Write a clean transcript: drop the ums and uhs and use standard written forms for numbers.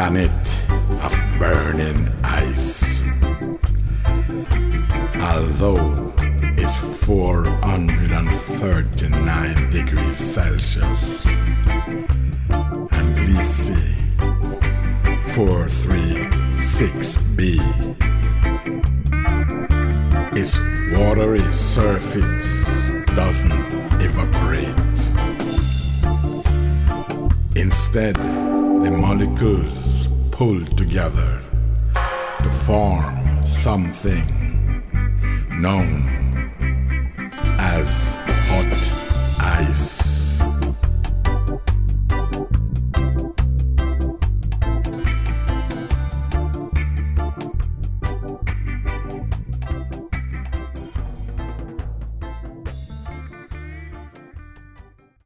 planet of burning ice. Although it's 439 degrees Celsius and Gliese 436b, its watery surface doesn't evaporate. Instead, the molecules pull together to form something known as hot ice.